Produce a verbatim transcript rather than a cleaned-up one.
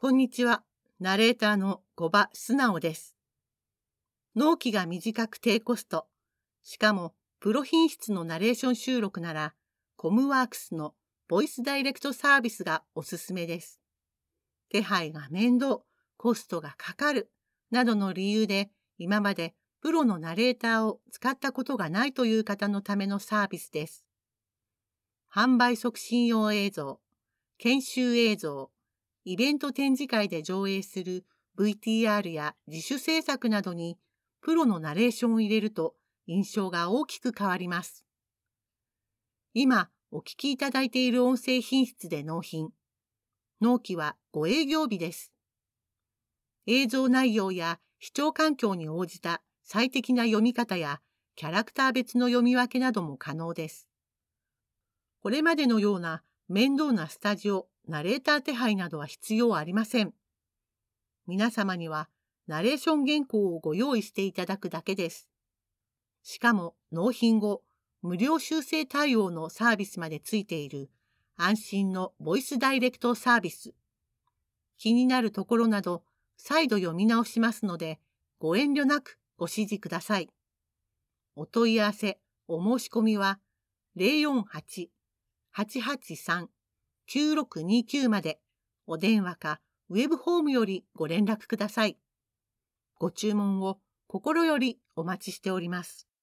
こんにちは。ナレーターの小場素直です。納期が短く低コスト、しかもプロ品質のナレーション収録なら、コムワークスのボイスダイレクトサービスがおすすめです。手配が面倒、コストがかかる、などの理由で今までプロのナレーターを使ったことがないという方のためのサービスです。販売促進用映像、研修映像、イベント展示会で上映する ブイティーアール や自主制作などにプロのナレーションを入れると印象が大きく変わります。今お聞きいただいている音声品質で納品。納期はご営業日です。映像内容や視聴環境に応じた最適な読み方やキャラクター別の読み分けなども可能です。これまでのような面倒なスタジオ、ナレーター手配などは必要ありません。皆様にはナレーション原稿をご用意していただくだけです。しかも納品後、無料修正対応のサービスまでついている安心のボイスダイレクトサービス。気になるところなど再度読み直しますので、ご遠慮なくご指示ください。お問い合わせ、お申し込みは ゼロよんはち はちはちさん きゅうろくにきゅう までお電話かウェブホームよりご連絡ください。ご注文を心よりお待ちしております。